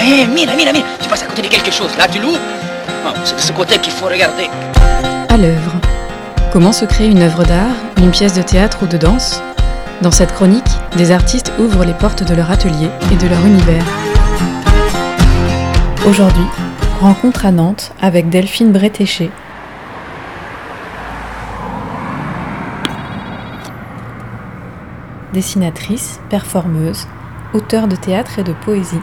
Hé, mira, tu passes à côté de quelque chose, là tu loupes. Oh, c'est de ce côté qu'il faut regarder. À l'œuvre. Comment se crée une œuvre d'art, une pièce de théâtre ou de danse ? Dans cette chronique, des artistes ouvrent les portes de leur atelier et de leur univers. Aujourd'hui, rencontre à Nantes avec Delphine Bretéché. Dessinatrice, performeuse, auteure de théâtre et de poésie.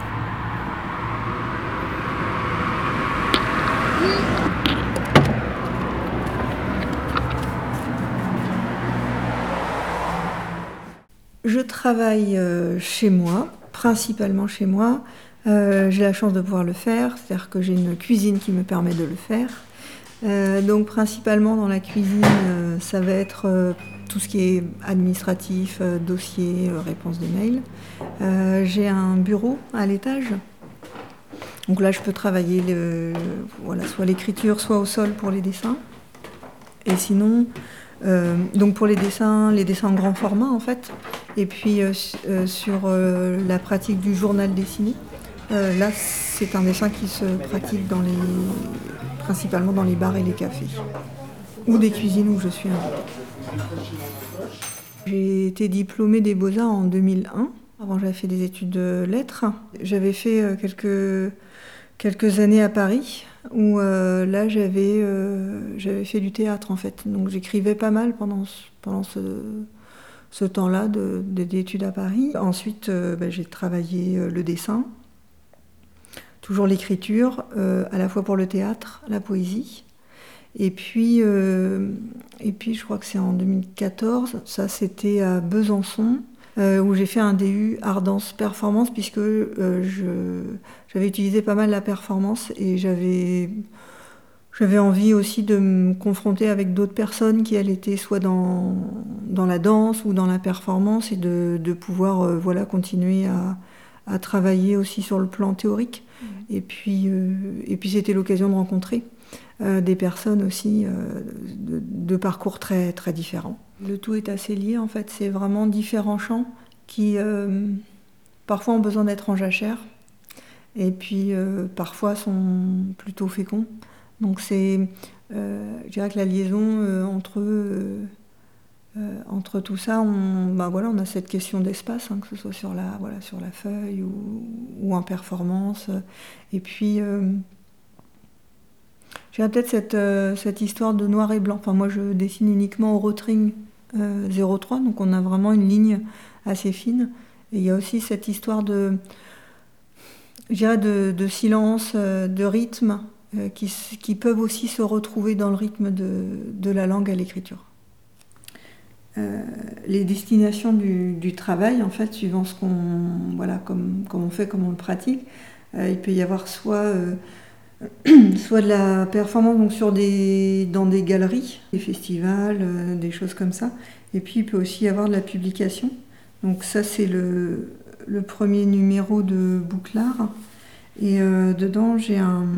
Je travaille chez moi, principalement chez moi. J'ai la chance de pouvoir le faire, c'est-à-dire que j'ai une cuisine qui me permet de le faire. Donc principalement dans la cuisine, ça va être tout ce qui est administratif, dossier, réponse de mail. J'ai un bureau à l'étage. Donc là, je peux travailler soit l'écriture, soit au sol pour les dessins. Et sinon, donc pour les dessins en grand format en fait. Et puis sur la pratique du journal dessiné, là c'est un dessin qui se pratique principalement dans les bars et les cafés. Ou des cuisines où je suis invitée. J'ai été diplômée des Beaux-Arts en 2001. Avant j'avais fait des études de lettres. J'avais fait quelques années à Paris où là j'avais fait du théâtre en fait. Donc j'écrivais pas mal pendant ce temps-là d'études à Paris. Ensuite j'ai travaillé le dessin, toujours l'écriture, à la fois pour le théâtre, la poésie. Et puis je crois que c'est en 2014, ça c'était à Besançon, où j'ai fait un DU Art Danse Performance, puisque j'avais utilisé pas mal la performance et j'avais envie aussi de me confronter avec d'autres personnes qui elles étaient soit dans la danse ou dans la performance et de pouvoir continuer à travailler aussi sur le plan théorique. Et puis c'était l'occasion de rencontrer des personnes aussi de parcours très, très différents. Le tout est assez lié en fait, c'est vraiment différents champs qui parfois ont besoin d'être en jachère et puis parfois sont plutôt féconds. Donc je dirais que la liaison entre tout ça, on a cette question d'espace, que ce soit sur la feuille ou en performance. Et puis, j'ai peut-être cette histoire de noir et blanc. Enfin, moi, je dessine uniquement au Rotring 03, donc on a vraiment une ligne assez fine. Et il y a aussi cette histoire de silence, de rythme, qui peuvent aussi se retrouver dans le rythme de la langue à l'écriture. Les destinations du travail, en fait, suivant ce comme on fait, comme on le pratique, il peut y avoir soit de la performance donc dans des galeries, des festivals, des choses comme ça. Et puis il peut aussi y avoir de la publication. Donc ça c'est le premier numéro de Bouclard. Et dedans j'ai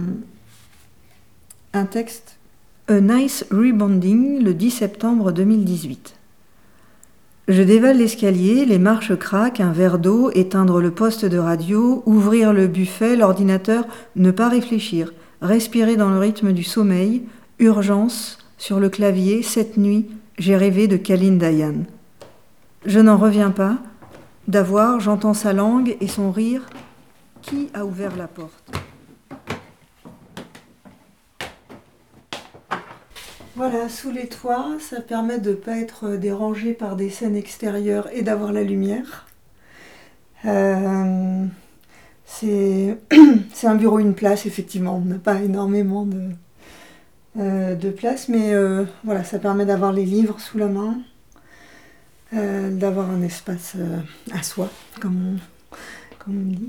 un texte, A Nice Rebonding, le 10 septembre 2018. Je dévale l'escalier, les marches craquent, un verre d'eau, éteindre le poste de radio, ouvrir le buffet, l'ordinateur, ne pas réfléchir, respirer dans le rythme du sommeil, urgence, sur le clavier, cette nuit, j'ai rêvé de Khalil Dayan. Je n'en reviens pas, d'avoir, j'entends sa langue et son rire. Qui a ouvert la porte ? Voilà, sous les toits, ça permet de ne pas être dérangé par des scènes extérieures et d'avoir la lumière. C'est un bureau, une place, effectivement. On n'a pas énormément de place, mais ça permet d'avoir les livres sous la main, d'avoir un espace à soi, comme on dit.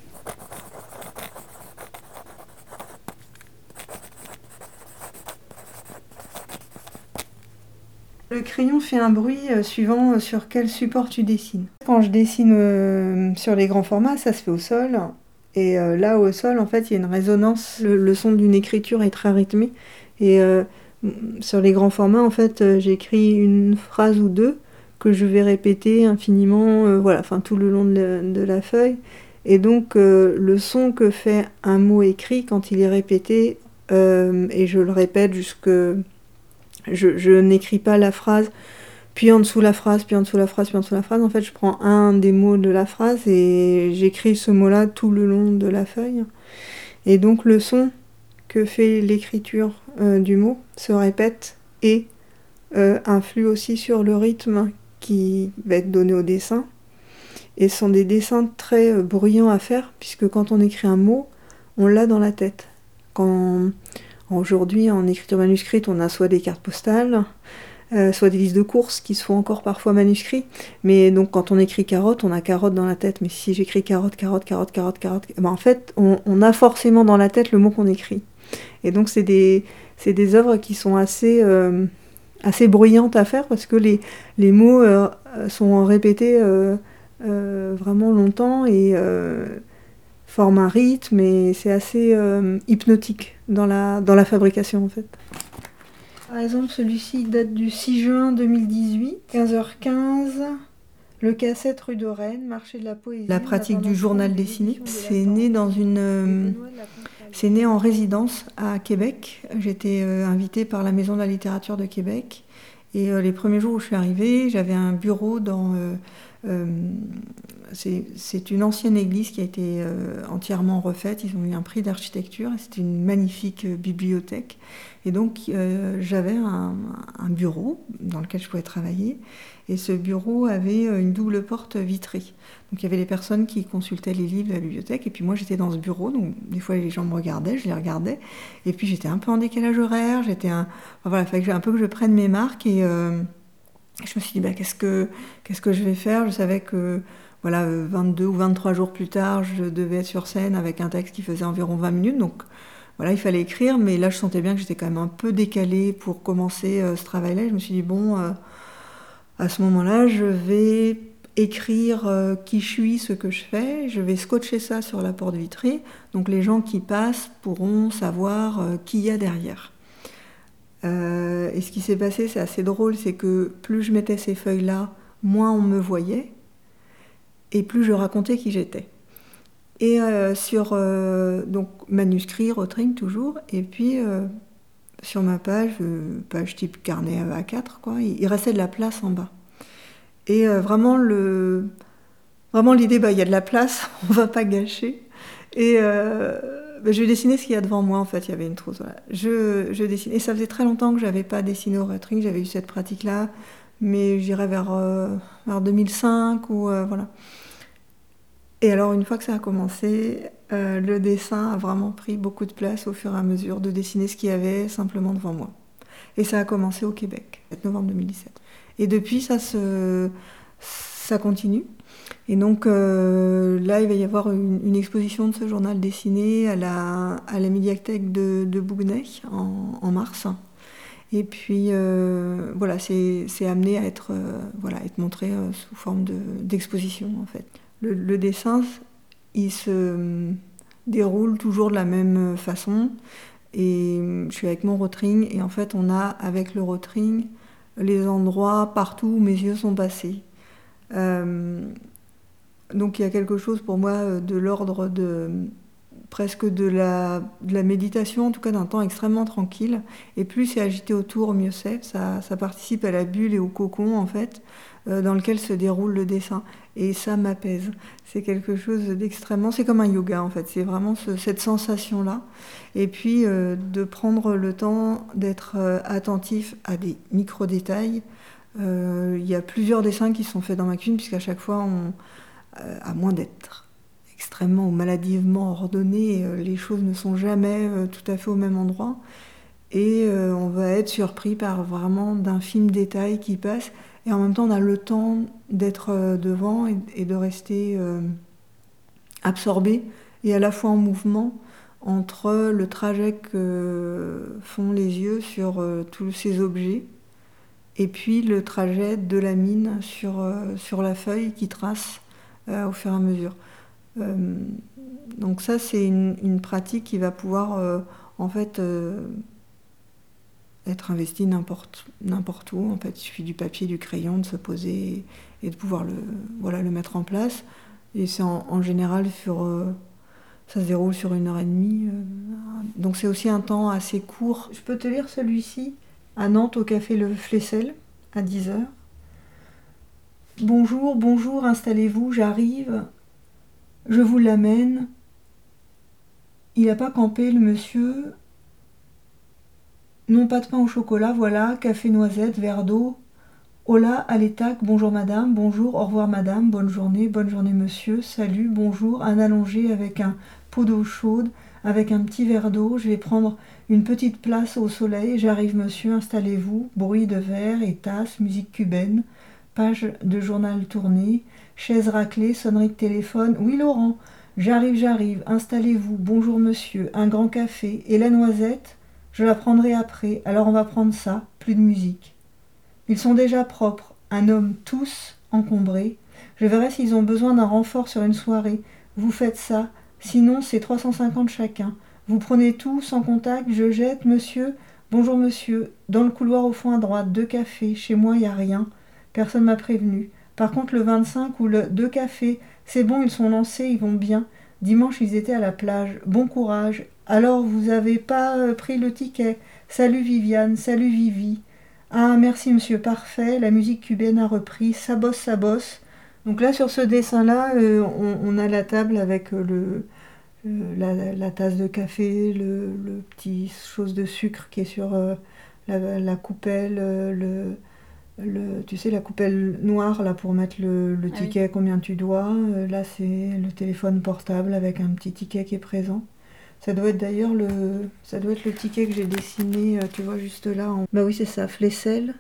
Le crayon fait un bruit suivant sur quel support tu dessines. Quand je dessine sur les grands formats, ça se fait au sol. Et là, au sol, en fait, il y a une résonance. Le son d'une écriture est très rythmé. Et sur les grands formats, en fait, j'écris une phrase ou deux que je vais répéter infiniment, tout le long de la feuille. Et donc le son que fait un mot écrit quand il est répété, et je le répète jusque... Je n'écris pas la phrase, puis en dessous la phrase, puis en dessous la phrase, puis en dessous la phrase. En fait, je prends un des mots de la phrase et j'écris ce mot-là tout le long de la feuille. Et donc le son que fait l'écriture du mot se répète et influe aussi sur le rythme qui va être donné au dessin. Et ce sont des dessins très bruyants à faire, puisque quand on écrit un mot, on l'a dans la tête. Aujourd'hui, en écriture manuscrite, on a soit des cartes postales, soit des listes de courses qui se font encore parfois manuscrits. Mais donc quand on écrit carotte, on a carotte dans la tête. Mais si j'écris carotte, carotte, carotte, carotte, carotte, ben en fait, on a forcément dans la tête le mot qu'on écrit. Et donc c'est des œuvres qui sont assez bruyantes à faire, parce que les mots sont répétés vraiment longtemps et forment un rythme, et c'est assez hypnotique dans la fabrication en fait. Par exemple, celui-ci date du 6 juin 2018, 15h15, le Cassette rue de Rennes, marché de la poésie. La pratique du journal dessiné, c'est né en résidence à Québec. J'étais invitée par la Maison de la littérature de Québec, et les premiers jours où je suis arrivée, j'avais un bureau dans... c'est une ancienne église qui a été entièrement refaite. Ils ont eu un prix d'architecture. C'était une magnifique bibliothèque. Et donc, j'avais un bureau dans lequel je pouvais travailler. Et ce bureau avait une double porte vitrée. Donc, il y avait les personnes qui consultaient les livres de la bibliothèque. Et puis, moi, j'étais dans ce bureau. Donc, des fois, les gens me regardaient, je les regardais. Et puis, j'étais un peu en décalage horaire. Enfin, voilà, il fallait que je prenne mes marques. Et je me suis dit, qu'est-ce que je vais faire ? Je savais que 22 ou 23 jours plus tard, je devais être sur scène avec un texte qui faisait environ 20 minutes. Donc voilà, il fallait écrire, mais là je sentais bien que j'étais quand même un peu décalée pour commencer ce travail-là. Je me suis dit, à ce moment-là, je vais écrire qui je suis, ce que je fais. Je vais scotcher ça sur la porte vitrée. Donc les gens qui passent pourront savoir qui il y a derrière. Et ce qui s'est passé, c'est assez drôle, c'est que plus je mettais ces feuilles-là, moins on me voyait, et plus je racontais qui j'étais. Et sur donc manuscrit, rotring toujours, et puis sur ma page type carnet A4, quoi, il restait de la place en bas. Et vraiment l'idée, il y a de la place, on va pas gâcher. Et je vais dessiner ce qu'il y a devant moi, en fait, il y avait une trousse. Voilà. Je dessine. Et ça faisait très longtemps que je n'avais pas dessiné au rotring, j'avais eu cette pratique-là, mais je dirais vers 2005, ou voilà. Et alors, une fois que ça a commencé, le dessin a vraiment pris beaucoup de place au fur et à mesure de dessiner ce qu'il y avait simplement devant moi. Et ça a commencé au Québec, 7 novembre 2017. Et depuis, ça continue. Et donc là, il va y avoir une exposition de ce journal dessiné à la médiathèque de Bouguenais en mars. Et puis voilà, c'est amené à être montré sous forme d'exposition en fait. Le dessin, il se déroule toujours de la même façon. Et je suis avec mon rotring, et en fait, on a avec le rotring les endroits partout où mes yeux sont passés. Donc il y a quelque chose pour moi de l'ordre presque de la méditation, en tout cas d'un temps extrêmement tranquille. Et plus c'est agité autour, mieux c'est. Ça participe à la bulle et au cocon, en fait, dans lequel se déroule le dessin. Et ça m'apaise. C'est quelque chose d'extrêmement... C'est comme un yoga, en fait. C'est vraiment cette sensation-là. Et puis, de prendre le temps d'être attentif à des micro-détails. Il y a plusieurs dessins qui sont faits dans ma cuisine, puisqu'à chaque fois, à moins d'être extrêmement ou maladivement ordonné, les choses ne sont jamais tout à fait au même endroit. Et on va être surpris par vraiment d'infimes détails qui passent. Et en même temps, on a le temps d'être devant et de rester absorbé et à la fois en mouvement entre le trajet que font les yeux sur tous ces objets et puis le trajet de la mine sur la feuille qui trace au fur et à mesure. Donc ça, c'est une pratique qui va pouvoir en fait être investie n'importe où. En fait, il suffit du papier, du crayon, de se poser et de pouvoir le mettre en place. Et c'est en général ça se déroule sur 1h30. Donc c'est aussi un temps assez court. Je peux te lire celui-ci, à Nantes, au café Le Flessel, à 10h. Bonjour, bonjour, installez-vous, j'arrive. Je vous l'amène. Il n'a pas campé, le monsieur. Non, pas de pain au chocolat, voilà, café noisette, verre d'eau. Hola, allez tac, bonjour madame, bonjour, au revoir madame, bonne journée monsieur, salut, bonjour, un allongé avec un pot d'eau chaude, avec un petit verre d'eau, je vais prendre une petite place au soleil, j'arrive monsieur, installez-vous, bruit de verre et tasse, musique cubaine, page de journal tournée, chaise raclée, sonnerie de téléphone, oui Laurent, j'arrive, installez-vous, bonjour monsieur, un grand café, et la noisette, je la prendrai après, alors on va prendre ça, plus de musique. Ils sont déjà propres, un homme tous encombrés. Je verrai s'ils ont besoin d'un renfort sur une soirée. Vous faites ça, sinon c'est 350 chacun. Vous prenez tout, sans contact, je jette, monsieur. Bonjour monsieur, dans le couloir au fond à droite, 2 cafés, chez moi y a rien. Personne m'a prévenu. Par contre le 25 ou le 2 cafés, c'est bon, ils sont lancés, ils vont bien. Dimanche ils étaient à la plage, bon courage. Alors vous avez pas pris le ticket. Salut Viviane, salut Vivi. Ah, merci monsieur, parfait, la musique cubaine a repris, ça bosse. Donc là, sur ce dessin-là, on a la table avec la tasse de café, le petit chose de sucre qui est sur la coupelle, tu sais, la coupelle noire là, pour mettre le ticket, combien tu dois. Là, c'est le téléphone portable avec un petit ticket qui est présent. Ça doit être d'ailleurs le ticket que j'ai dessiné, tu vois, juste là. Bah oui, c'est ça, Flessel.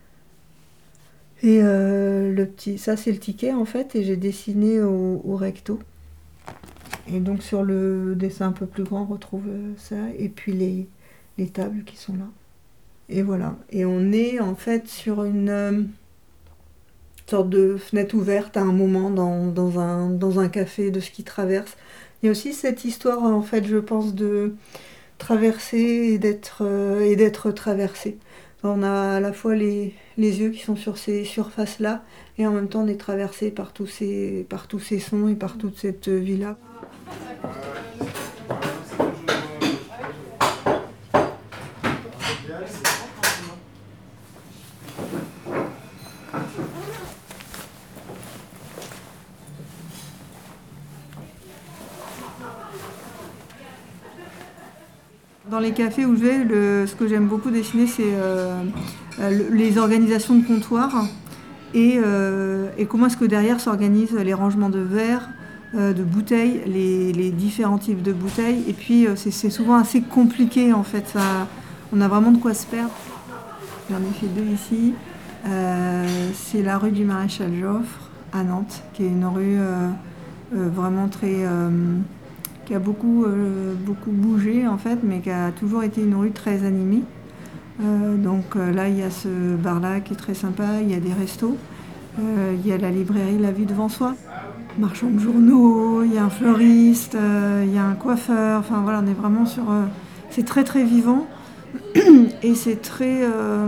Et ça c'est le ticket en fait, et j'ai dessiné au recto. Et donc sur le dessin un peu plus grand, on retrouve ça, et puis les tables qui sont là. Et voilà. Et on est en fait sur une sorte de fenêtre ouverte à un moment dans un café, de ce qui traverse. Il y a aussi cette histoire, en fait, je pense, de traverser et d'être traversé. On a à la fois les yeux qui sont sur ces surfaces-là, et en même temps on est traversé par tous ces sons et par toute cette vie-là. Dans les cafés où je vais, ce que j'aime beaucoup dessiner, c'est les organisations de comptoirs et comment est-ce que derrière s'organisent les rangements de verres, de bouteilles, les différents types de bouteilles. Et puis c'est souvent assez compliqué en fait, on a vraiment de quoi se perdre. J'en ai fait 2 ici. C'est la rue du Maréchal Joffre à Nantes, qui est une rue vraiment très... qui a beaucoup bougé en fait, mais qui a toujours été une rue très animée. Donc là, il y a ce bar-là qui est très sympa, il y a des restos, il y a la librairie La Vie devant soi, marchand de journaux, il y a un fleuriste, il y a un coiffeur, enfin voilà, on est vraiment sur... c'est très très vivant, et c'est très...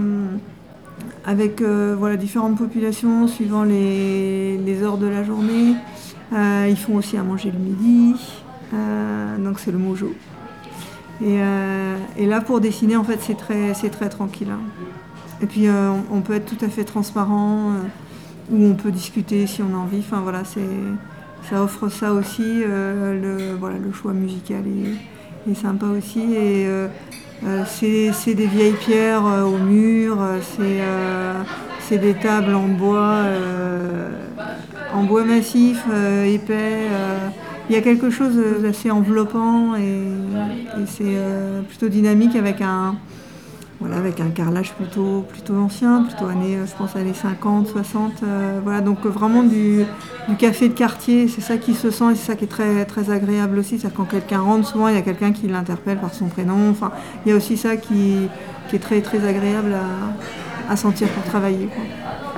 avec voilà, différentes populations suivant les heures de la journée. Ils font aussi à manger le midi. Donc c'est le mojo. Et là pour dessiner en fait c'est très tranquille. Hein. Et puis on peut être tout à fait transparent, ou on peut discuter si on a envie. Enfin voilà, ça offre ça aussi. Le choix musical est sympa aussi. Et c'est des vieilles pierres au mur, c'est des tables en bois massif, épais. Il y a quelque chose d'assez enveloppant et c'est plutôt dynamique avec un carrelage plutôt ancien, plutôt années 50, 60. Voilà, donc vraiment du café de quartier, c'est ça qui se sent et c'est ça qui est très, très agréable aussi. C'est-à-dire quand quelqu'un rentre, souvent il y a quelqu'un qui l'interpelle par son prénom. Enfin, il y a aussi ça qui est très, très agréable à sentir pour travailler, quoi.